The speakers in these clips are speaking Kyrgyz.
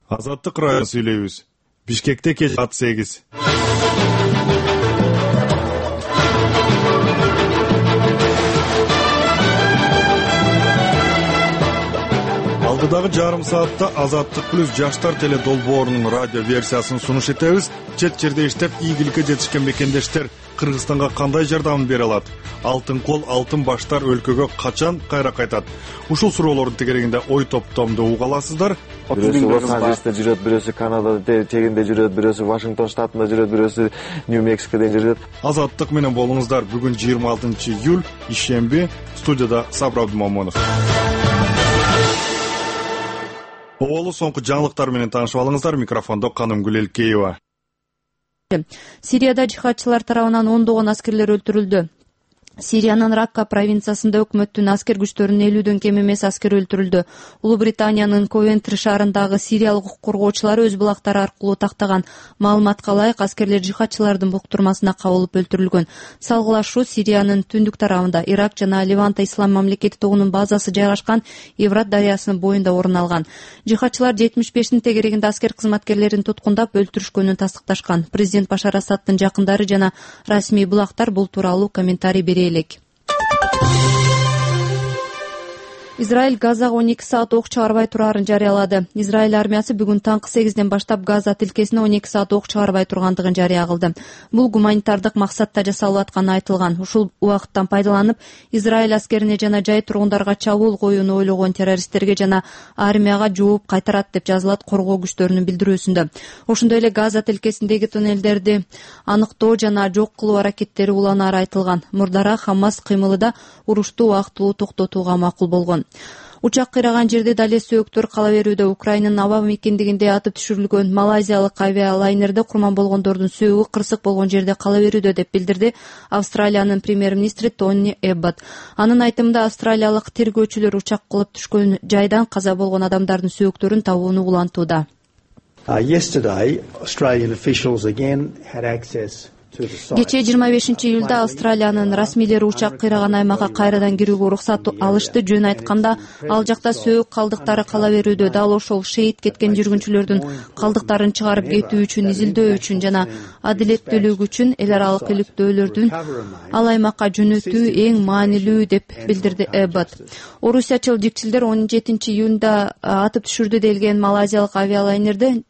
Азаттык район сүйлөйбүз. Бишкекте кеч саат 8. Алдыдагы жарым саатта Азаттык плюс жаштар теле долбоорунун радио версиясын сунуш этебиз. Чет жерде иштеп ийгиликке жетишкен мекендештер Кыргызстанга кандай жардам бере алат? Алтын кол, алтын баштар өлкөгө качан кайра кайтат? Ушул суроолордун тегерегинде ой топтомду уга аласыздар. Бирөөсү Лос-Анджелесте жүрөт, бирөөсү Канадада тегинде жүрөт, бирөөсү Вашингтон штатында жүрөт, бирөөсү Нью-Мексикодо жүрөт. Азаттык менен болуңуздар. Бүгүн 26 июль, ишемби. Студияда Сабыр Абдумомунов. Оолу соңку жаңылыктар менен таанышып алыңыздар. Микрофондо Канымгүл Элкеева. Сирияда жихадчылар тарабынан ондогон аскерлер өлтүрүлдү. Сириянын Ракка провинциясында өкмөттүн аскер күчтөрүнүн 50дөн кем эмес аскер өлтүрүлдү. Улуу Британиянын Ковентри шаарындагы сириялык укук коргоочулар өз булактары аркылуу тактаган маалыматка ылайык аскерлер жихадчылардын буктурмасына кабылып өлтүрүлгөн. Салгылашуу Сириянын түндүк тарабында Ирак жана Ливанта ислам мамлекети тобунун базасы жайгашкан Еврат дарыясынын боюнда орун алган. Жихадчылар 75 тегерегинде аскер кызматкерлерин туткундап өлтүрүшкөнүн тастыкташкан. Президент Башар Асадтын жакындары жана расмий булактар бул тууралуу комментарий бере. Израиль Газага 12 саат ок чыгарбай турарын жарыялады. Израиль армиясы бүгүн таңкы 8ден баштап Газа тилкесине 12 саат ок чыгарбай тургандыгын жарыя кылды. Бул гуманитардык максатта жасалып атканы айтылган. Ушул убакыттан пайдаланып, Израиль аскерине жана жай тургундарга чабуул коюуну ойлогон террористтерге жана армияга жооп кайтарат деп жазылат коргоо күчтөрүнүн билдирүүсүндө. Ошондой эле Газа тилкесиндеги туннелдерди аныктоо жана жок кылуу аракеттери уланары айтылган. Мурдара Хамас кыймылы да урушту убактылуу токтотууга макул болгон. Учак кыйраган жерде дале сөөктөр кала берүүдө. Украинанын аба мекендигинде атып түшүрүлгөн малайзиялык авиалайнерде курман болгондордун сөөгү кырсык болгон жерде кала берүүдө деп билдирди Австралиянын премьер-министри Тони Эббот. Анын айтымында австралиялык тергөөчүлөр учак кылып түшкөн жайдан каза болгон адамдардын сөөктөрүн табууну улантууда. Yesterday, Australian officials again had access. Кечээ 25 июлда Австралиянын расмийлери учак кыйраган аймакка кайрадан кирүүгө уруксат алышты. Жөн айтканда, ал жакта сөөк калдыктары кала берүүдө. Дал ошол шейит кеткен жүргүнчүлөрдүн калдыктарын чыгарып кетүү үчүн, изилдөө үчүн жана адилеттүүлүк үчүн эл аралык иликтөөлөрдүн ал аймакка жөнөтүү эң маанилүү деп билдирди Эббот. Орусиячыл жикчилдер 17 июнда атып түшүрдү делген малайзиялык авиалайнерде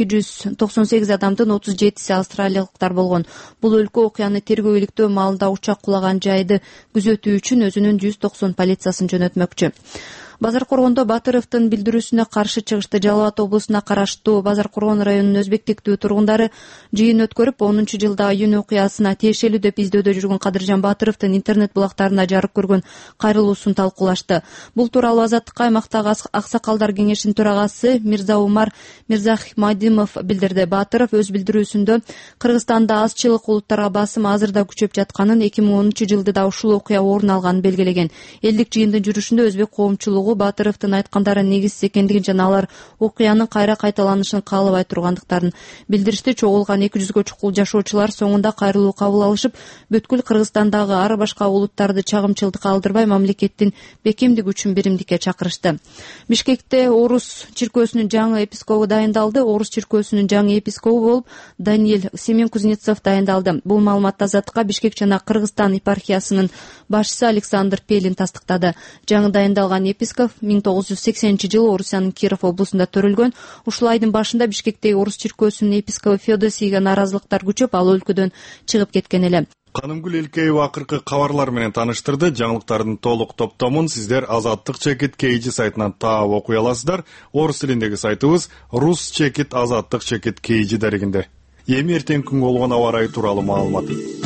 298 адамдын 37си австралиялыктар болгон. Бул өлкө окуяны тергөө иликтөө маалында учак кулаган жайды күзөтүү үчүн өзүнүн 190 полициясын жөнөтмөкчү. Базаркоргондо Батыровдун билдирүүсүнө каршы чыгышты. Жалал Абад облусуна караштуу Базаркоргон районунун өзбектиктүү тургундары жыйын өткөрүп, 10-жылдагы июнь окуясына тиешелүү деп издөөдө жүргөн Кадыржан Батыровдун интернет булактарында жарык көргөн кайрылуусун талкуулашты. Бул тууралуу Азаттыкка аймактагы аксакалдар кеңешинин төрагасы Мирза Умар Мирзахмадимов билдирди. Батыров өз билдирүүсүндө Кыргызстанда азчылык улуттарга басым азыр да күчөп жатканын, 2010-жылды да ушул окуя орун алганын белгилеген. Элдик жыйындын жүрүшүндө өзбек коомчулугу Батыровдун айткандары негизсиз экендигин жана алар окуянын кайра кайталанышын каалабай тургандыктарын билдиришти. Чогулган 200гө чукул жашоочулар соңунда кайрылуу кабыл алышып, бүткүл Кыргызстандагы ар башка улуттарды чагымчылыкка алдырбай мамлекеттин бекемдиги үчүн биримдикке чакырышты. Бишкекте Орус чиркөөсүнүн жаңы епископу дайындалды. Орус чиркөөсүнүн жаңы епископу болуп Даниил Семен Кузнецов дайындалды. Бул маалыматты Азаттыкка Бишкек жана Кыргызстан епархиясынын башчысы Александр Пелин тастыктады. Жаңы дайындалган епископ 1980-жылы Орусиянын Киров облусунда төрөлгөн. Ушул айдын башында Бишкектеги Орус чиркөөсүнүн епископу Феодосийге наразылыктар күчөп, ал өлкөдөн чыгып кеткен эле. Канымгүл Элкеева акыркы кабарлар менен тааныштырды. Жаңылыктардын толук топтомун сиздер Азаттык чекит KG сайтынан таап окуй аласыздар. Орус тилиндеги сайтыбыз Rus чекит Азаттык чекит KG дарегинде. Эми эртең күнгө болгон аба ырайы тууралуу маалымат.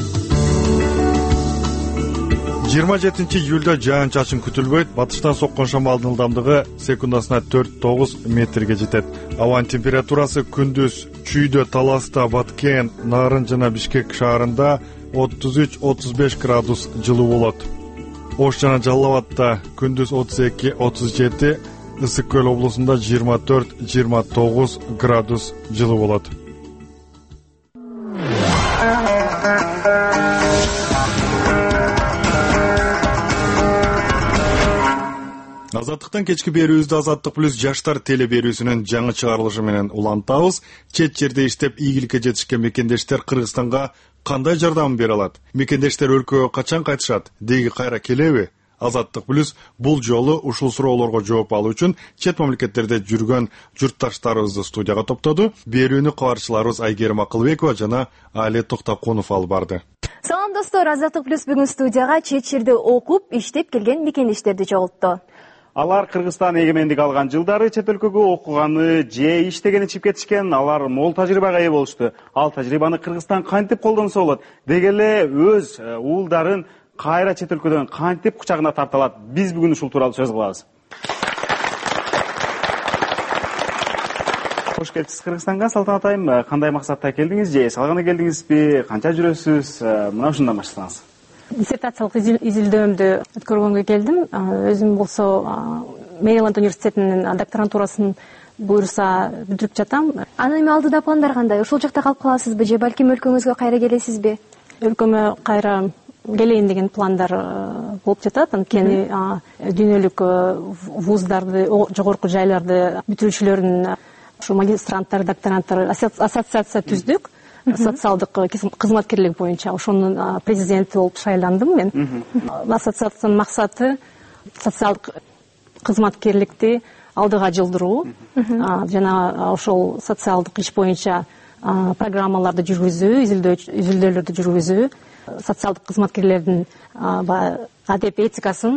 27 июлда жаан-чачын күтүлбөйт. Батыштан соккон шамалдын ылдамдыгы секундасына 4-9 метрге жетет. Абанын температурасы күндүз Чүйдө, Таласта, Баткен, Нарын жана Бишкек шаарында 33-35 градус жылуу болот. Ош жана Жалал Абадта күндүз 32-37, Ысык Көл облусунда 24-29 градус жылуу болот. Азаттыктан кечки берүүбүздү Азаттык плюс жаштар теле берүүсүнүн жаңы чыгарылышы менен улантабыз. Чет жерде иштеп ийгиликке жетишкен мекендештер Кыргызстанга кандай жардам бере алат? Мекендештер өлкөгө качан кайтышат? Деги кайра келеби? Азаттык плюс бул жолу ушул суроолорго жооп алуу үчүн чет мамлекеттерде жүргөн журтташтарыбызды студияга топтоду. Берүүнү кабарчыларыбыз Айгерим Акылбекова жана Али Токтокунов алып барды. Салам достор, Азаттык плюс бүгүн студияга чет жерде окуп, иштеп келген мекендештерди чогултту. Алар Кыргызстан эгемендик алган жылдары чет өлкөгө окуганы же иштегени чыгып кетишкен, алар мол тажрыйбага ээ болушту. Ал тажрыйбаны Кыргызстан кантип колдонсо болот? Деги эле өз уулдарын кайра чет өлкөдөн кантип кучагына тарта алат? Биз бүгүн ушул тууралуу сөз кылабыз. Кош келипсиз Кыргызстанга, Салтанат айым. Кандай максатта келдиңиз же эс алганы келдиңизби? Канча жүрөсүз? Мына ушундан баштасаңыз. Диссертациялык изилдөөмдү өткөргөнгө келдим. Өзүм болсо Мэриленд университетинин докторантурасын буюрса бүтүрүп жатам. Анан эми алдыда пландар кандай? Ошол жакта калып каласызбы же балким өлкөңүзгө кайра келесизби? Өлкөмө кайра келейин деген пландар болуп жатат. Анткени дүйнөлүк вуздарды, жогорку жайларды бүтүрүүчүлөрүнүн ушу магистранттар, докторанттар ассоциация түздүк. Социалдык кызматкерлик боюнча ошонун президенти болуп шайландым мен. Ассоциациянын максаты социалдык кызматкерликти алдыга жылдыруу жана ошол социалдык иш боюнча программаларды жүргүзүү, изилдөөлөрдү жүргүзүү, социалдык кызматкерлердин адеп этикасын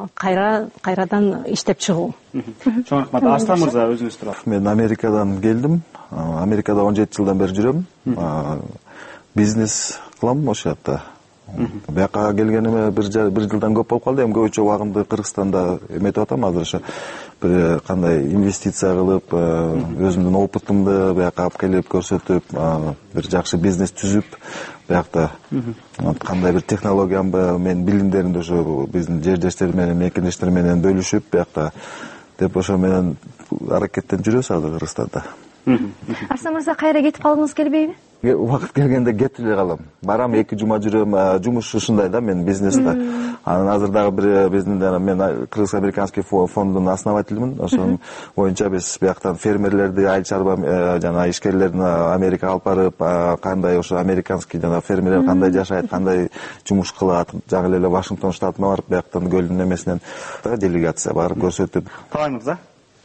кайрадан иштеп чыгуу. Чоң рахмат. Арслан мырза, өзүңүз турат. Мен Америкадан келдим. Америкада 17 жылдан бери жүрөм. Бизнес кылам ошол жакта. Бияка келгениме бир жылдан көп болуп калды. Эми көбүнчө убагымды Кыргызстанда эметип атам. Азыр ошо бир кандай инвестиция кылып, өзүмдүн опытымды бияка алып келип көрсөтүп, бир жакшы бизнес түзүп, биякта кандай бир технологиямды, менин билимдеримди ошо биздин жердештер менен, мекендештер менен бөлүшүп, биякта деп ошо менен аракеттенип жүрөбүз азыр Кыргызстанда. Арслан мырза, кайра кетип калгыңыз келбейби? Убакыт келгенде кетип эле калам. Барам 2 жума жүрөм, жумуш ушундай да, мен бизнесте. Анан азыр дагы бир биздин мен Кыргыз-американский фонддун основателимин. Ошонун боюнча биз бияктан фермерлерди, айыл чарба жана ишкерлерин Америкага алып барып, кандай ошо американский жана фермерлер кандай жашайт, кандай жумуш кылат, жаңы эле Вашингтон штатына барып, бияктан көлдүн эмесинен делегация барып көрсөтүп. Талай мырза.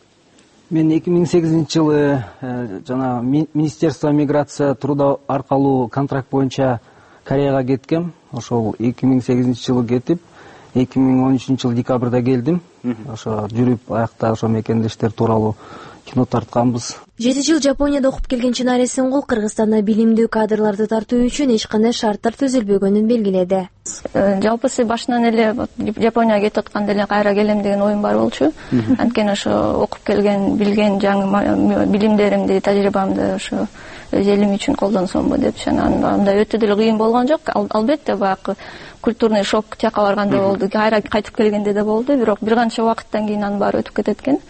Мен 2008 жылы жана Министерство миграция труда аркылуу контракт боюнча Кореяга кеткем. Ошол 2008 жылы кетип, 2013 жылы декабрда келдим. Ошо жүрүп аякта ошо мекендештер тууралуу кино тартканбыз. 7 жыл Жапонияда окуп келген Чынар Эсенгул Кыргызстанда билимдүү кадрларды тартуу үчүн эч кандай шарттар түзүлбөгөнүн белгиледи. Жалпысы башынан эле Жапонияга кетип атканда эле кайра келем деген оюм бар болчу. Анткени ошо окуп келген, билген жаңы билимдеримди, тажрыйбамды ошо өз элим үчүн колдонсомбу деп, анда өтө деле кыйын болгон жок. Албетте баягы культурный шок тияка барганда болду, кайра кайтып келгенде да болду, бирок бир канча убакыттан кийин анын баары өтүп кетет экен.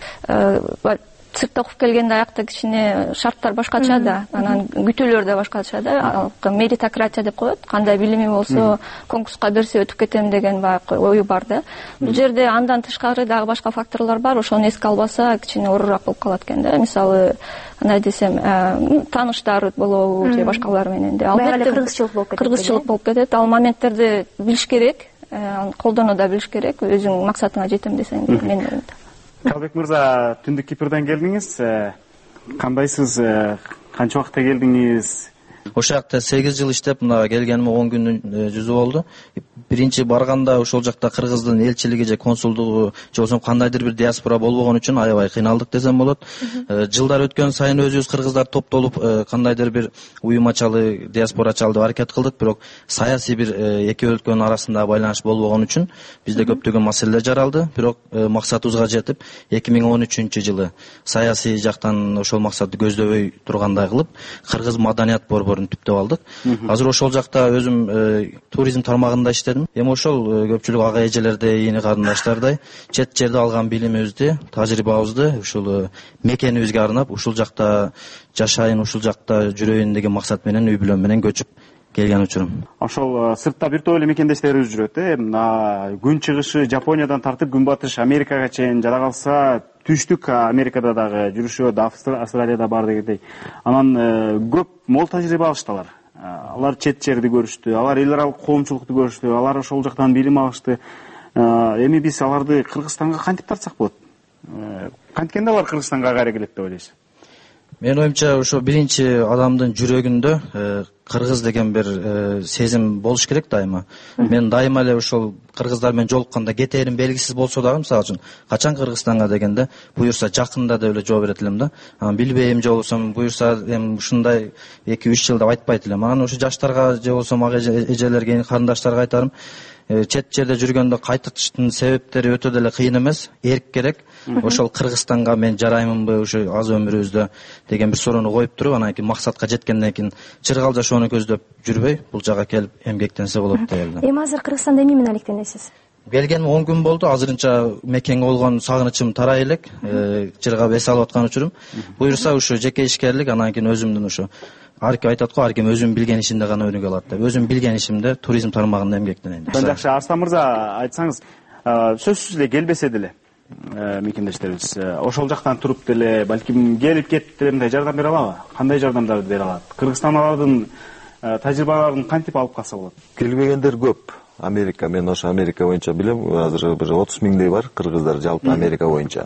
Сыртта окуп келгенде аякта кичине шарттар башкача да, анан күтүүлөр да башкача да. Меритократия деп коет, кандай билими болсо конкурска берсе өтүп кетем деген баягы ою бар да. Бул жерде андан тышкары дагы башка факторлор бар, ошону эске албаса кичине оорураак болуп калат экен да. Мисалы, андай десем, тааныштар болобу же башкалар менен де. Албетте кыргызчылык болуп кетет. Ал моменттерди билиш керек, колдоно да билиш керек, өзүң максатыңа жетем десең мен оюмда. Калбек мырза, түндүк Кипрден келдиңиз. Кандайсыз? Канча убакытта келдиңиз? Ошол жакта 8 жыл иштеп, мына келгениме 10 күндүн жүзү болду. Биринчи барганда ошол жакта Кыргыздын элчилиги же консулдугу же болсо кандайдыр бир диаспора болбогон үчүн аябай кыйналдык десем болот. Жылдар өткөн сайын өзүбүз кыргыздар топтолуп кандайдыр бир уюм ачалы, диаспора ачалы деп аракет кылдык, бирок саясий бир эки өлкөнүн арасында байланыш болбогон үчүн бизде көптөгөн маселелер жаралды. Бирок максатыбызга жетип 2013 жылы саясий жактан ошол максатты көздөбөй тургандай кылып Кыргыз маданият борборун түптөп алдык. Азыр ошол жакта өзүм туризм тармагында иштедим. Эми ошол көпчүлүк ага эжелердей, ийни карындаштардай чет жерде алган билимибизди, тажрыйбабызды ушул мекенибизге арнап, ушул жакта жашайын, ушул жакта жүрөйүн деген максат менен үй бүлөм менен көчүп келген учурум. Ошол сыртта бир топ эле мекендештерибиз жүрөт. Күн чыгышы Жапониядан тартып күн батыш Америкага чейин, жада калса түштүк Америкада дагы жүрүшөт, Австралияда бар дегендей. Анан көп мол тажрыйба алышты алар. Алар чет жерди көрүштү, алар эл аралык коомчулукту көрүштү, алар ошол жактан билим алышты. Эми биз аларды Кыргызстанга кантип тартсак болот? Канткенде алар Кыргызстанга кайра келет деп ойлойсуз? Менин оюмча ошо биринчи адамдын жүрөгүндө кыргыз деген бир сезим болуш керек дайыма. Мен дайыма эле ошол кыргыздар менен жолукканда кетээрим белгисиз болсо дагы, мисалы үчүн качан Кыргызстанга дегенде буюрса жакында деп эле жооп берет элем да. Анан билбейм, жолуксам буюрса эми ушундай 2-3 жыл деп айтпайт элем. Анан ошо жаштарга же болбосо мага эжелерге, карындаштарга айтарым, чет жерде жүргөндө кайтыштын себептери өтө деле кыйын эмес, эрк керек. Ошол Кыргызстанга мен жараймынбы ушу аз өмүрүбүздө деген бир суроону коюп туруп, анан кийин максатка жеткенден кийин чыргал жашоону көздөп жүрбөй, бул жака келип эмгектенсе болот деп элем. Эми азыр Кыргызстанда эмне менен алектенесиз? Келгениме 10 күн болду. Азырынча мекенге болгон сагынычым тарай элек, чыргап эс алып аткан учурум. Буюрса ушу жеке ишкерлик, анан кийин өзүмдүн ушу ар ким айтат го, ар ким өзүнүн билген ишинде гана өнүгө алат деп. Өзүм билген ишимде туризм тармагында эмгектенейин деп. Жакшы, Арстан мырза, айтсаңыз, сөзсүз эле келбесе деле мекендештерибиз ошол жактан туруп деле балким келип кетип деле мындай жардам бере алабы? Кандай жардамдарды бере алат? Кыргызстан алардын тажрыйбаларын кантип алып калса болот? Келбегендер көп. Америка, мен ошо Америка боюнча билем, азыр бир 30 миңдей бар кыргыздар жалпы Америка боюнча.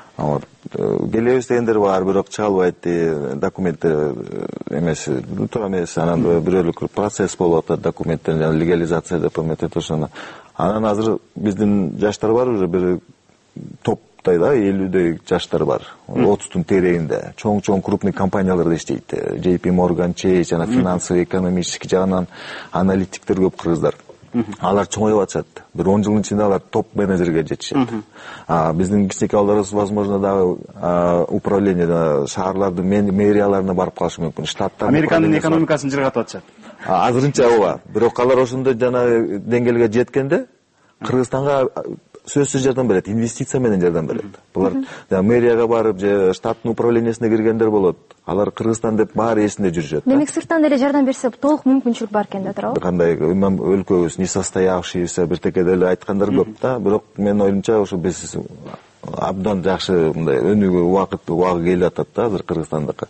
Келебиз дегендер бар, бирок чыга албайт, документтер эмес, туура эмес, анан бирөөлүк процесс болуп атат, документтерин легализация деп эметет ошону. Анан азыр биздин жаштар бар, уже бир топтой да 50дөй жаштар бар, 30-тун терегинде, чоң крупный компанияларда иштейт, JP Morgan Chase, жана финансовый, экономический жагынан аналитиктер көп кыргыздар. Алар чоңоюп атышат. Бир 10 жылдын ичинде алар топ менеджерге жетишет. Биздин кичинекей балдарыбыз возможно дагы управлениеде, шаарлардын мэрияларына барып калышы мүмкүн. Штаттар Американын экономикасын жыргатып атышат. Азырынча ооба. Бирок алар ошондой жана деңгээлге жеткенде Кыргызстанга сөзсүз жардам берет, инвестиция менен жардам берет. Булар мэрияга барып же штаттын управлениесине киргендер болот. Алар Кыргызстан деп баары эсинде жүрүшөт. Демек сырттан эле жардам берсе толук мүмкүнчүлүк бар экен да, туурабы? Кандай өлкөбүз несостоявшийся бир теке деле айткандар көп да, бирок менин оюмча ошо биз абдан жакшы мындай өнүгүү убагы келип атат да азыр Кыргызстандыкы.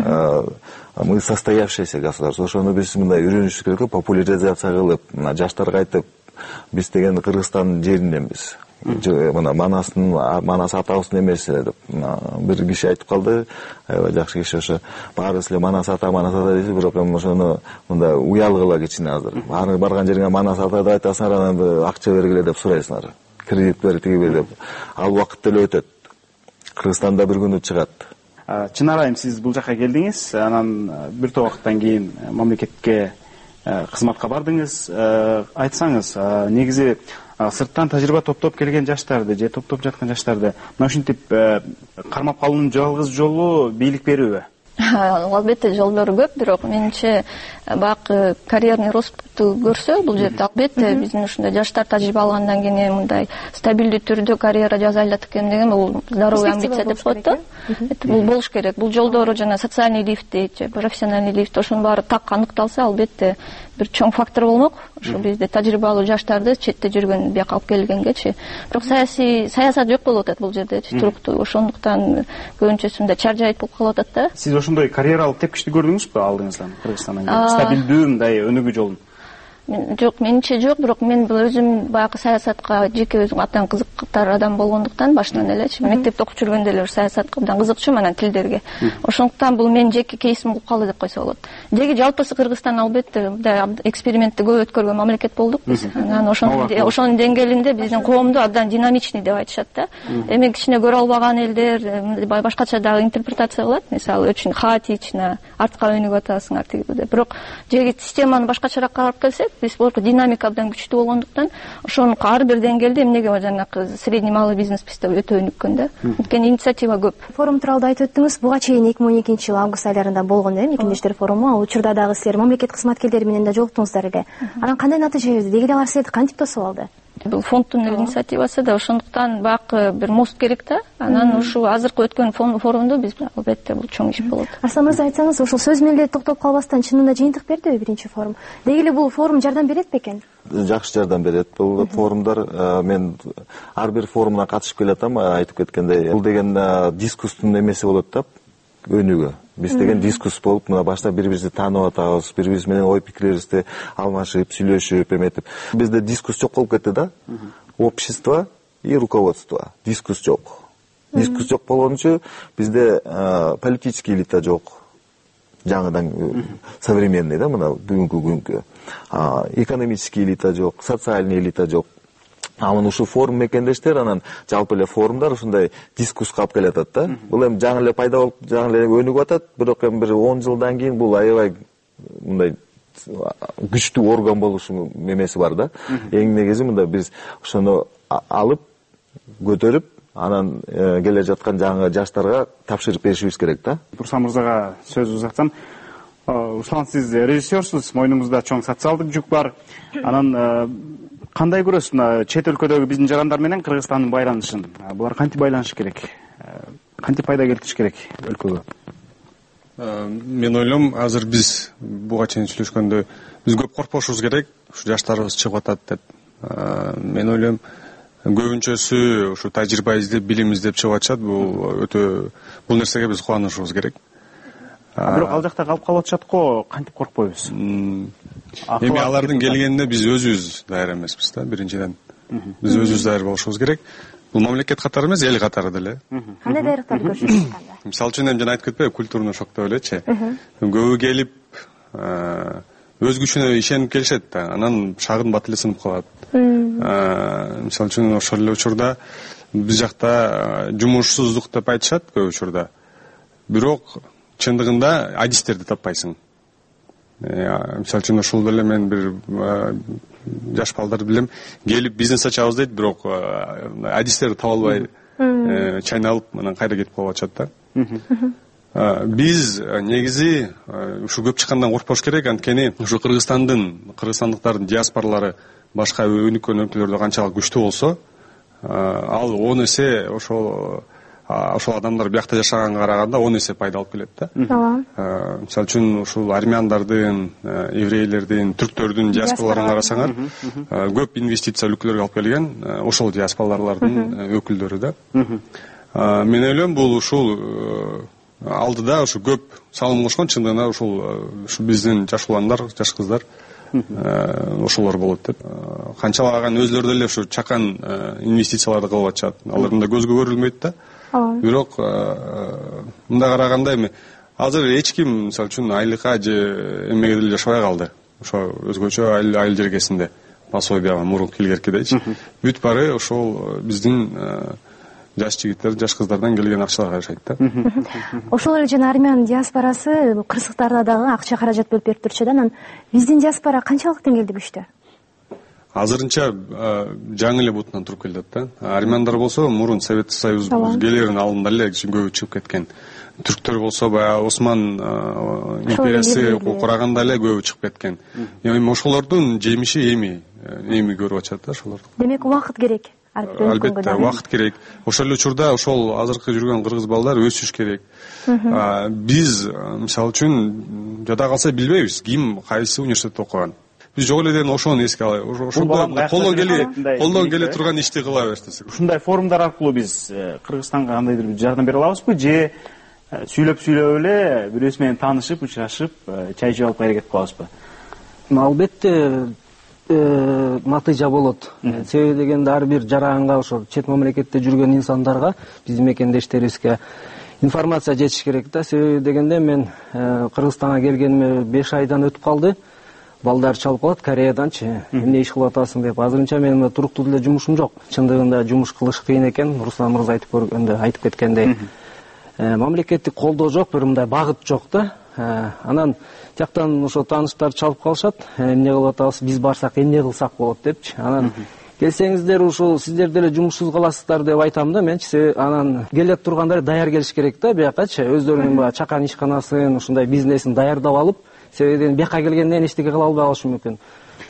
Мы состоявшееся государство, ошону биз мындай үйрөнүш керек, популяризация кылып, жаштарга айтып, биз деген Кыргызстандын жериненбиз. Мына Манас атабыздын эмеси деп бир киши айтып калды, жакшы киши, ошо баарыбыз эле Манас ата дейсиз, бирок эми ошону мындай уялгыла кичине азыр. Барган жериңе Манас ата деп айтасыңар, анан акча бергиле деп сурайсыңар. Кредит бер, тиги деп. Ал убакыт деле өтөт. Кыргызстанда бир күнү чыгат. Чынар айым, сиз бул жака келдиңиз, анан бир топ убакыттан кийин мамлекетке кызматка бардыңыз. Айтсаңыз, негизи сырттан тажрыйба топтоп келген жаштарды же топтоп жаткан жаштарды мына ушинтип кармап калуунун жалгыз жолу бийлик берүүбү? Албетте жолдору көп, бирок менимче баягы карьерный росту көрсө, бул жерде албетте биздин ушундай жаштар тажрыйба алгандан кийин мындай стабилдүү түрдө карьера жасайлат экен деген бул здоровый амбиция деп коет да. Бул болуш керек. Бул жолдору жана социальный лифт дейт же профессиональный лифт, ошонун баары так аныкталса, албетте бир чоң фактор болмок. Ошо бизде тажрыйбалуу жаштарды четте жүргөн бияка алып келгенгечи. Бирок саясат жок болуп атат бул жерде, туруктуу. Ошондуктан көбүнчөсүндө чаржайт болуп калып атат да. Сиз ошондой карьералык тепкичти көрдүңүзбү алдыңыздан Кыргызстандан кийин? Стабилдүү мындай өнүгүү жолун? Жок, менимче жок, бирок мен бул өзүм баягы саясатка жеке өзүм атан кызыктар адам болгондуктан башынан элечи мектепте окуп жүргөндө эле саясатка абдан кызыкчумун, анан тилдерге. Ошондуктан бул менин жеке кейсим болуп калды деп койсо болот. Деги жалпысы Кыргызстан албетте экспериментти көп өткөргөн мамлекет болдук биз. Анан ошонун деңгээлинде биздин коомду абдан динамичный деп айтышат да. Эми кичине көрө албаган элдер башкача дагы интерпретация кылат. Мисалы очень хаотично, артка өнүгүп атасыңар тиги деп. Бирок деги системаны башкачараак карап келсек, биз болку динамика абдан күчтүү болгондуктан ошонун ар бир деңгээлде эмнеге жанагы средний малый бизнес бизде өтө өнүккөн да. Анткени инициатива көп. Форум тууралуу айтып өттүңүз. Буга чейин 2012-жылы август айларында болгон мекендештер форуму. Ал учурда дагы силер мамлекет кызматкерлери менен да жолуктуңуздар эле. Анан кандай натыйжа берди? Деги алар силерди кантип тосуп алды? Бул фонддун инициативасы да, ошондуктан баягы бир мост керек да. Анан ушул азыркы өткөн форумду биз албетте бул чоң иш болот. Арслан мырза, айтсаңыз, ушул сөз менен эле токтоп калбастан чынында жыйынтык бердиби биринчи форум? Деги эле бул форум жардам берет бекен? Жакшы жардам берет. Бул форумдар, мен ар бир форумуна катышып келатам, айтып кеткендей. Бул деген дискустун эмеси болот да, өнүгүү. Биз деген дискус болуп, мына башта бири-бирибизди таанып атабыз, бири-бирибиз менен ой пикирибизди алмашып, сүйлөшүп, эметип. Бизде дискус жок болуп кетти да. Общество и руководство. Дискус жок. Дискус жок болгон үчүн бизде политический элита жок. Жаңыдан современный да, мына бүгүнкү күнгө. Экономический элита жок, социальный элита жок. Анан ушул форум мекендештер анан жалпы эле форумдар ушундай дискусска алып келатат да. Бул эми жаңы эле пайда болуп, жаңы эле өнүгүп атат, бирок эми бир 10 жылдан кийин бул аябай мындай күчтүү орган болушу эмеси бар да. Эң негизи мында биз ошону алып, көтөрүп, анан келе жаткан жаңы жаштарга тапшырып беришибиз керек да. Руслан мырзага сөз узатсам, Руслан, сиз режиссерсуз, мойнуңузда чоң социалдык жүк бар. Анан кандай көрөсүз мына чет өлкөдөгү биздин жарандар менен Кыргызстандын байланышын? Булар кантип байланышы керек? Кантип пайда келтириш керек өлкөгө? Мен ойлойм, азыр биз буга чейин сүйлөшкөндө биз көп коркпошубуз керек, ушу жаштарыбыз чыгып атат деп. Мен ойлойм, көбүнчөсү ушу тажрыйба издеп, билим издеп чыгып атышат. Бул нерсеге биз кубанышыбыз керек. Бирок ал жакта калып атышат го, кантип коркпойбуз? Эми алардын келгенине биз өзүбүз даяр эмеспиз да, биринчиден. Биз өзүбүз даяр болушубуз керек. Бул мамлекет катары эмес, эл катары деле. Кандай даярдыктарды көрүшүп атканда? Мисалы үчүн эми жана айтып кетпейби, культурный шок деп элечи. Көбү келип өз күчүнө ишенип келишет да, анан шагын бат эле сынып калат. Мисалы үчүн ошол эле учурда биз жакта жумушсуздук деп айтышат көп учурда. Бирок чындыгында адистерди таппайсың. Мисалы үчүн ошол эле мен бир жаш балдар билем, келип бизнес ачабыз дейт, бирок адистерди таба албай чайналып, анан кайра кетип калып атышат да. Биз негизи ушу көп чыккандан коркпош керек, анткени ушу кыргызстандыктардын диаспоралары башка өнүккөн өлкөлөрдө канчалык күчтүү болсо, ал 10 эсе ошол адамдар биякта жашаганга караганда 10 эсе пайда алып келет да. Мисалы үчүн ушул армяндардын, еврейлердин, түрктөрдүн диаспораларын карасаңар, көп инвестиция өлкөлөргө алып келген ошол диаспоралардын өкүлдөрү да. Мен ойлойм, бул ушул алдыда ушу көп салым кошкон, чындыгында ушул биздин жаш уландар, жаш кыздар ошолор болот деп. Канчалаган өзлөрү деле ушу чакан инвестицияларды кылып атышат. Алар мында көзгө көрүлмөйт да. Бирок мында караганда эми азыр эч ким мисалы үчүн айлыкка же эмеге деле жашабай калды. Ошо өзгөчө айыл жергесинде пособияга мурунку илгеркидейчи. Бүт баары ошол биздин жаш жигиттер, жаш кыздардан келген акчаларга жашайт да. Ошол эле жана армян диаспорасы кырсыктарда дагы акча каражат бөлүп берип турчу да. Анан биздин диаспора канчалык деңгээлде күчтүү? Азырынча жаңы эле бутунан туруп келет да. Армяндар болсо мурун Совет Союз келерин алдында эле көбү чыгып кеткен. Түрктөр болсо баягы Осман империясы кураганда эле көбү чыгып кеткен. Эми ошолордун жемиши эми көрүп атышат да ошолорду. Демек убакыт керек. Албетте, убакыт керек. Ошол эле учурда ошол азыркы жүргөн кыргыз балдар өсүш керек. Биз мисалы үчүн жада калса билбейбиз, ким кайсы университетте окуган. Биз жок эле ошону эске алайлы. Ошондо колдон келе турган ишти кыла берсек. Ушундай форумдар аркылуу биз Кыргызстанга кандайдыр бир жардам бере алабызбы же сүйлөп эле бирөөсү менен таанышып, учурашып, чай ичип алып кайра кетип калабызбы? Албетте натыйжа болот. Себеби дегенде ар бир жаранга, ошо чет мамлекетте жүргөн инсандарга, биздин мекендештерибизге информация жетиш керек да. Себеби дегенде мен Кыргызстанга келгениме 5 айдан өтүп калды. Балдар чалып калат Кореяданчы, эмне иш кылып атасың деп. Азырынча менин туруктуу деле жумушум жок. Чындыгында жумуш кылыш кыйын экен. Руслан мырза айтып кеткендей. Мамлекеттик колдоо жок, бир мындай багыт жок да. Анан тияктан ошо тааныштар чалып калышат. Эмне кылып атабыз, биз барсак эмне кылсак болот депчи. Анан келсеңиздер ушул сиздер деле жумушсуз каласыздар деп айтам да менчи. Анан келе тургандар даяр келиш керек да, биякачы өздөрүнүн чакан ишканасын, ушундай бизнесин даярдап алып, себеби бияка келгенден эчтеке кыла албай калышы мүмкүн.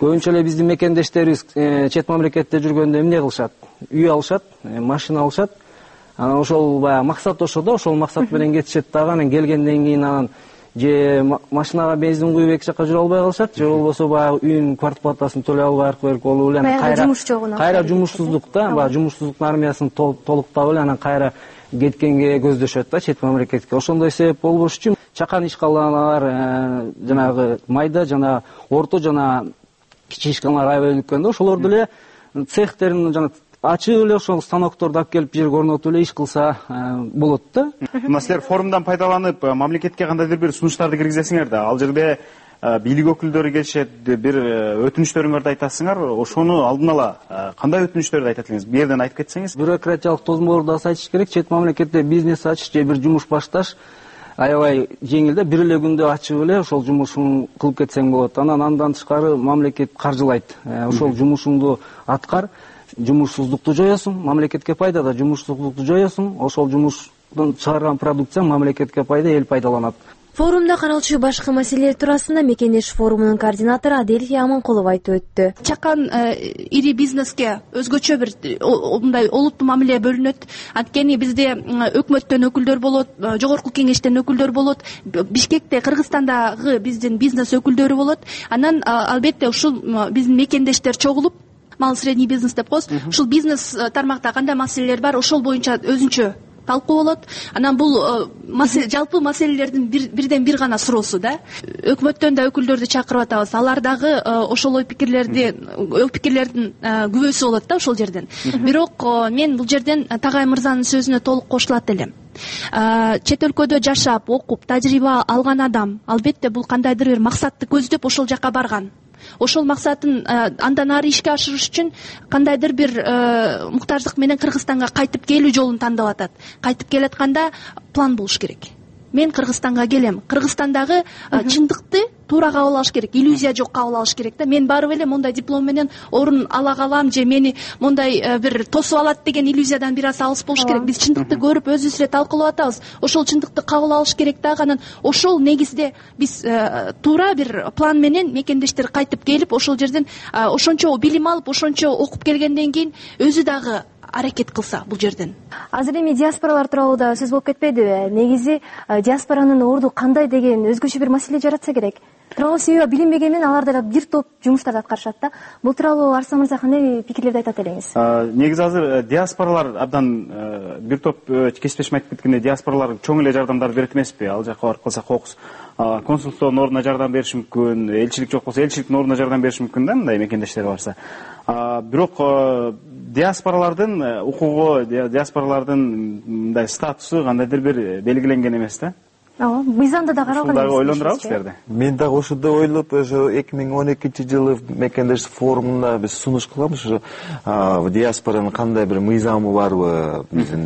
көбүнчө эле биздин мекендештерибиз чет мамлекетте жүргөндө эмне кылышат? Үй алышат, машина алышат. Анан ошол баягы максат ошо да, ошол максат менен кетишет дагы. Анан келгенден кийин анан же машинага бензин куюп эки жакка жүрө албай калышат, же болбосо баягы үйүнүн квартплатасын төлөй албай аркы болуп эле анан кайра жумушсуздук да, баягы жумушсуздуктун армиясын толуктап эле анан кайра кеткенге көздөшөт да чет мамлекетке. Ошондой себеп болбош үчүн чакан ишканалар жанагы майда жана орто жана кичи ишканалар аябай өнүккөн да. Ошолорду эле цехтерин жана ачып эле ошол станокторду алып келип жерге орнотуп эле иш кылса болот да. Мына силер форумдан пайдаланып мамлекетке кандайдыр бир сунуштарды киргизесиңер да. Ал жерде бийлик өкүлдөрү келишет, бир өтүнүчтөрүңөрдү айтасыңар. Ошону алдын ала кандай өтүнүчтөрдү айтат элеңиз? Бир жерден айтып кетсеңиз. Бюрократиялык тозмолорду азайтыш керек. Чет мамлекетте бизнес ачыш же бир жумуш башташ аябай жеңил да. Бир эле күндө ачып эле ошол жумушуңду кылып кетсең болот. Андан тышкары мамлекет каржылайт. Ошол жумушуңду аткар, жумушсуздукту жоесуң, мамлекетке пайда да, жумушсуздукту жоесуң, ошол жумуштан чыгарган продукция мамлекетке пайда, эл пайдаланат. Форумда каралчу башка маселелер туурасында Мекендеш форумунун координатору Адельфия Аманкулова айтып өттү. Чакан ири бизнеске өзгөчө бир мындай олуттуу мамиле бөлүнөт. Анткени бизде өкмөттөн өкүлдөр болот, жогорку кеңештен өкүлдөр болот, Бишкекте, Кыргызстандагы биздин бизнес өкүлдөрү болот. Анан албетте ушул биздин мекендештер чогулуп, мал средний бизнес деп коебуз. Ушул бизнес тармакта кандай маселелер бар, ошол боюнча өзүнчө талкуу болот. Анан бул жалпы маселелердин бирден бир гана суроосу да. Өкмөттөн да өкүлдөрдү чакырып атабыз. Алар дагы ошол ой пикирлердин күбөсү болот да ошол жерден. Бирок мен бул жерден Тагай мырзанын сөзүнө толук кошулат элем. Чет өлкөдө жашап, окуп, тажрыйба алган адам албетте бул кандайдыр бир максатты көздөп ошол жака барган. Ошол максатын андан ары ишке ашырыш үчүн кандайдыр бир муктаждык менен Кыргызстанга кайтып келүү жолун тандап атат. Кайтып келатканда план болуш керек. Мен Кыргызстанга келем. Кыргызстандагы чындыкты туура кабыл алыш керек, иллюзия жок кабыл алыш керек да. Мен барып эле мондай диплом менен орун ала калам же мени мондай бир тосуп алат деген иллюзиядан бир аз алыс болуш керек. Биз чындыкты көрүп өзүбүз эле талкуулап атабыз. Ошол чындыкты кабыл алыш керек дагы. Анан ошол негизде биз туура бир план менен мекендештер кайтып келип, ошол жерден ошончо билим алып, ошончо окуп келгенден кийин өзү дагы аракет кылса бул жерден. Азыр эми диаспоралар тууралуу да сөз болуп кетпедиби? Негизи диаспоранын орду кандай деген өзгөчө бир маселе жаратса керек. Тууралуу себеби билинбеген менен алар да бир топ жумуштарды аткарышат да. Бул тууралуу Арслан мырза кандай пикирлерди айтат элеңиз? Негизи азыр диаспоралар абдан бир топ кесиптешим айтып кеткендей диаспоралар чоң эле жардамдарды берет эмеспи? Ал жака барып калсак кокус. Консулдуктун ордуна жардам бериши мүмкүн, элчилик жок болсо элчиликтин ордуна жардам бериши мүмкүн да, мындай мекендештер барса. Бирок диаспоралардын укугу, диаспоралардын мындай статусу кандайдыр бир белгиленген эмес да. Ооба, мыйзамда да каралган. Ушул дагы ойлондурабыз силерди. Мен дагы ошондой ойлоп, ошо 2012-жылы мекендеш форумунда биз сунуш кылганбыз, ошо диаспоранын кандай бир мыйзамы барбы, биздин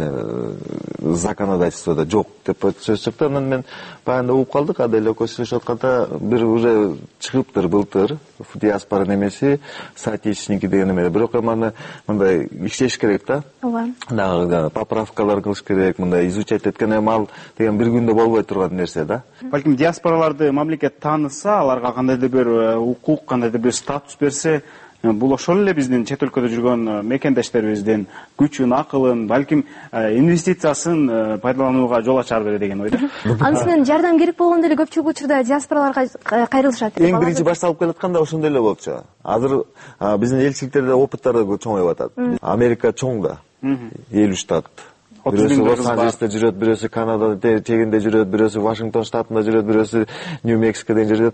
законодательстводо жок деп сөз чыкты. Анан мен баягында угуп калдык, Адель экөөбүз сүйлөшүп атканда бир уже чыгыптыр былтыр диаспора немеси, соотечественники деген эме. Бирок эми мындай иштеш керек да. Ооба. Дагы поправкалар кылыш керек, мындай изучать эткен эми ал деген бир күндө болбой турган нерсе да. Балким диаспораларды мамлекет тааныса, аларга кандайдыр бир укук, кандайдыр бир статус берсе, бул ошол эле биздин чет өлкөдө жүргөн мекендештерибиздин күчүн, акылын, балким инвестициясын пайдаланууга жол ачар берет деген ойдо. Анысы менен жардам керек болгондо эле көпчүлүк учурда диаспораларга кайрылышат. Эң биринчи башталып келатканда ошондой эле болчу. Азыр биздин элчиликтерде опыттар да чоңоюп атат. Америка чоң да. 50 штат. Бирөөсү Лос-Анджелесте жүрөт, бирөөсү Канадада тегинде жүрөт, бирөөсү Вашингтон штатында жүрөт, бирөөсү Нью-Мексикодон жүрөт.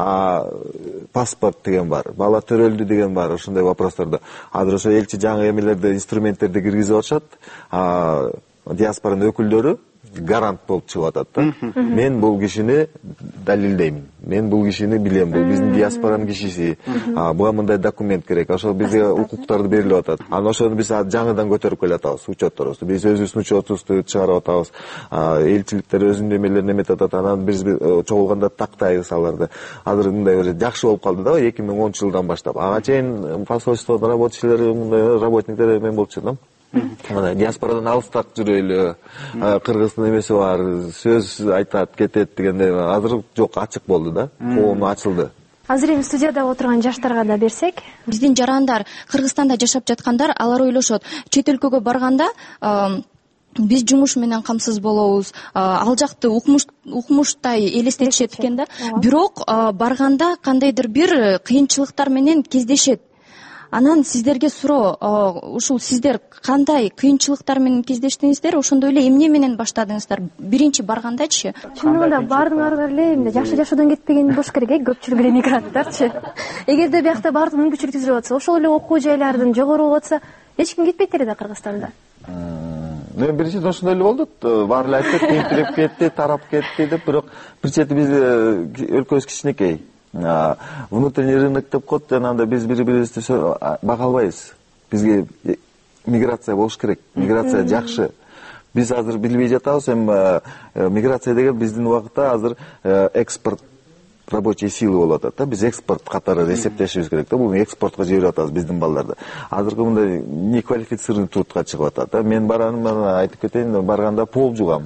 Паспорт деген бар, бала төрөлдү деген бар, ошондой вопростордо. Азыр ошо элчи жаңы эмелерди, инструменттерди киргизип атышат. Диаспоранын өкүлдөрү гарант болуп чыгып атат да. Мен бул кишини далилдеймин. Мен бул кишини билем. Бул биздин диаспоранын кишиси. Буга мындай документ керек. Ошол бизге укуктарды берилип атат. Анан ошону биз жаңыдан көтөрүп келатабыз, учетторубузду. Биз өзүбүздүн учетубузду чыгарып атабыз. Элчиликтер өзүнүн эмелерин эметип атат. Анан биз чогулганда тактайбыз аларды. Азыр мындай жакшы болуп калды да, 2010-жылдан баштап. Ага чейин посольстводун рабочийлери, мындай работниктер эме болчу да. Диаспорадан алыстак жүрөйлү, кыргыздын эмеси бар, сөз айтат, кетет дегенде азыр жок, ачык болду да, коом ачылды. азыр эми студияда отурган жаштарга да берсек. Биздин жарандар, Кыргызстанда жашап жаткандар, алар ойлошот, чет өлкөгө барганда биз жумуш менен камсыз болобуз, ал жакты укмуштай элестетишет экен да. Бирок барганда кандайдыр бир кыйынчылыктар менен кездешет. Анан сиздерге суроо, ушул сиздер кандай кыйынчылыктар менен кездештиңиздер, ошондой эле эмне менен баштадыңыздар? Биринчи баргандачы? Чынында баардыгыңар эле эмне жакшы жашоодон кетпеген болуш керек, көпчүлүк эле эмигранттарчы. Эгерде биякта баардык мүмкүнчүлүк түзүлүп атса, ошол эле окуу жайлардын жогору болуп атса, эч ким кетпейт эле да Кыргызстанда. Мен биринчиден ошондой эле болду. Баары эле айтты, тинтирип кетти, тарап кетти деп, бирок бир чети биз өлкөбүз кичинекей. Внутренний рынок деп коет, жанагындай биз бири-бирибизди бага албайбыз. Бизге миграция болуш керек. Миграция жакшы. Биз азыр билбей жатабыз, эми миграция деген биздин убакытта азыр экспорт рабочей силы болуп атат да. Биз экспорт катары эсептешибиз керек да. Бул экспортко жиберип атабыз биздин балдарды. Азыркы мындай неквалифицированный трудка чыгып атат да. Мен айтып кетейин, барганда пол жугам.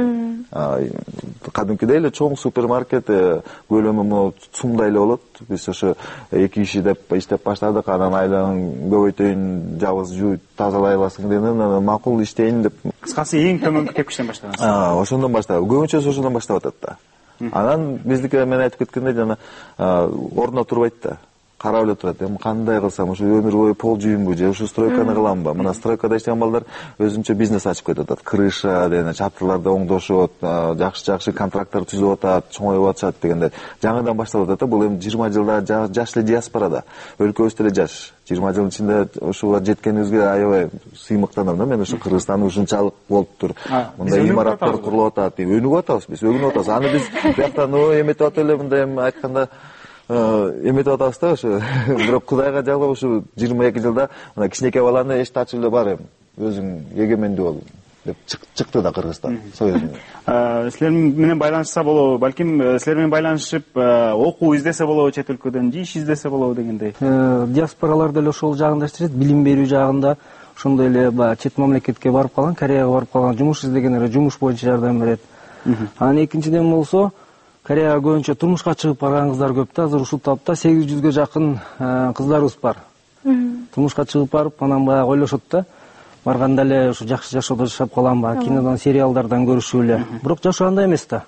Кадимкидей эле чоң супермаркет көлөмү сумдай эле болот. Биз ошо 2 киши деп иштеп баштадык, анан айланын көбөйтөйүн, жабыз жууйт, тазалай аласың деген, макул иштейин деп. Кыскасы эң төмөнкү тепкичтен баштагансыз. Ошондон баштап, көбүнчөсү ошондон баштап атат да. Анан биздики мен айтып кеткендей жана ордуна турбайт да. Карап эле турат. Эми кандай кылсам, ушу өмүр бою пол жуймбу же ушу стройканы кыламбы? Мына стройкада иштеген балдар өзүнчө бизнес ачып кетип атат. Крыша деген чатырларды оңдошот, жакшы контракттар түзүп атат, чоңоюп атышат дегендей. Жаңыдан баштап атат да. Бул эми 20 жылда жаш эле диаспорада. Өлкөбүз деле жаш. 20 жылдын ичинде ушуга жеткенибизге аябай сыймыктанам да. Мен ушу Кыргызстан ушунчалык болуптур. Мындай имараттар курулуп атат, өнүгүп атабыз биз, өгүнүп атабыз. Аны биз бияктан эметип атып эле мындай айтканда эметип атабыз да ошо. Бирок Кудайга жалгап ушу 22 жылда мына кичинекей баланы эшикти ачып эле бар эми. Өзүң эгемендүү бол деп чыкты да Кыргызстан союзунан. Силер менен байланышса болобу? Балким силер менен байланышып окуу издесе болобу, чет өлкөдөн иш издесе болобу дегендей. Диаспоралар деле ошол жагында иштешет, билим берүү жагында. Ошондой эле чет мамлекетке барып калган, Кореяга барып калган, жумуш издегендерге жумуш боюнча жардам берет. Анан экинчиден болсо, Кореяга көбүнчө турмушка чыгып барган кыздар көп да. Азыр ушул тапта 800гө жакын кыздарыбыз бар. Турмушка чыгып барып, анан баягы ойлошот да. Барганда эле ушу жакшы жашоодо жашап каламбы, кинодон, сериалдардан көрүшүп эле. Бирок жашоо андай эмес да.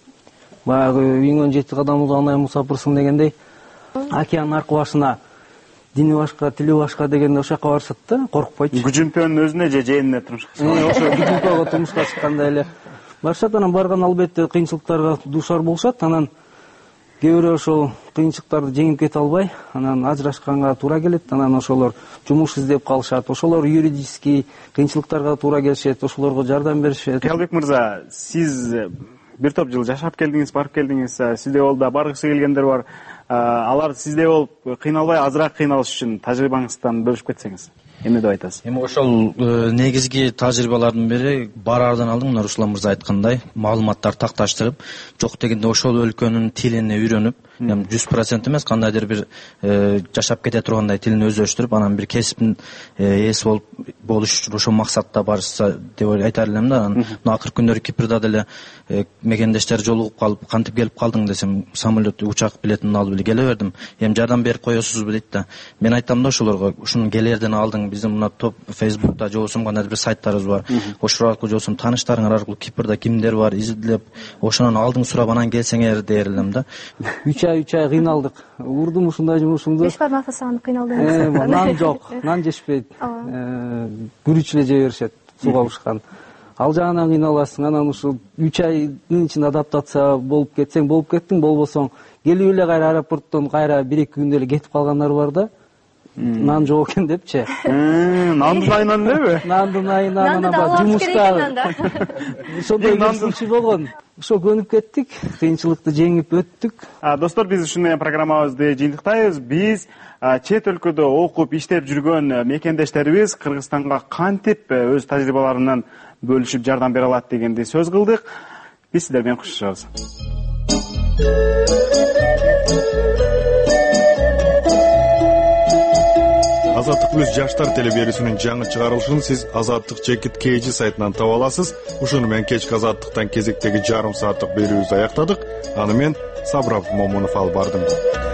Баягы үйүңөн 7 кадам узгандай мусапырсың дегендей, океан аркы башына дини башка, тили башка дегенде ошол жака барышат да, коркпойчу. Күжүмпөөнүн өзүнө же жээнине турмушка чыккан. Ошо күжүмпөөгө турмушка чыккандай эле барышат. Анан барган албетте кыйынчылыктарга дуушар болушат. Анан кээ бирөө ошол кыйынчылыктарды жеңип кете албай, анан ажырашканга туура келет. Анан ошолор жумуш издеп калышат. Ошолор юридический кыйынчылыктарга туура келишет, ошолорго жардам беришет. Кыялбек мырза, сиз бир топ жыл жашап келдиңиз, барып келдиңиз. Сизде ол да баргысы келгендер бар. Алар сизде болуп кыйналбай, азыраак кыйналыш үчүн тажрыйбаңыздан бөлүшүп кетсеңиз. Эмне деп айтасыз? Эми ошол негизги тажрыйбалардын бири бараардан алдын мына Руслан мырза айткандай маалыматтар такташтырып, жок дегенде ошол өлкөнүн тилин үйрөнүп, 100% эмес, кандайдыр бир жашап кете тургандай тилин өздөштүрүп, анан бир кесиптин ээси болуш үчүн ошол максатта барышса деп айтар элем да. Мына акыркы күндөрү Кипрда деле мекендештер жолугуп калып, кантип келип калдың десем, самолет, учак билетин алып эле келе бердим. Эми жардам берип коесузбу дейт да. Мен айтам да ошолорго, ушуну келерден алдың биздин мына топ Facebook'та же болбосо кандайдыр бир сайттарыбыз бар. Ошол аркылуу же болбосо тааныштарыңар аркылуу Кипрда кимдер бар, изилдеп, ошонун алдың сурап анан келсеңер дер элем да. 3 ай кыйналдык. Урдум ушундай жумушумду. Беш бармак сагын кыйналдыңыз. Нан жок, нан жешпейт. Күрүч эле жей беришет, сууга бушкан. Ал жагынан кыйналасың. Анан ушул 3 айдын ичинде адаптация болуп кетсең, болуп кеттиң, болбосоң келип эле кайра аэропорттон кайра 1-2 күндө эле кетип калгандар бар да. Нан жок экен депчи. Нандын айынан элеби? Нандын айынан анан жумушта. Ошондой нандын болгон. Ошо көнүп кеттик, кыйынчылыкты жеңип өттүк. Достор, биз ушундай программабызды жыйынтыктайбыз. Биз чет өлкөдө окуп, иштеп жүргөн мекендештерибиз Кыргызстанга кантип өз тажрыйбаларынан бөлүшүп жардам бере алат дегенди сөз кылдык. Биз сиздер менен коштошобуз. Азаттык плюс жаштар телеберүүсүнүн жаңы чыгарылышын сиз Азаттык Чекит KG сайтынан таба аласыз. Ушуну менен кечки Азаттыктан кезектеги жарым сааттык берүүбүздү аяктадык. Аны мен Сабров Момунов алып бардым.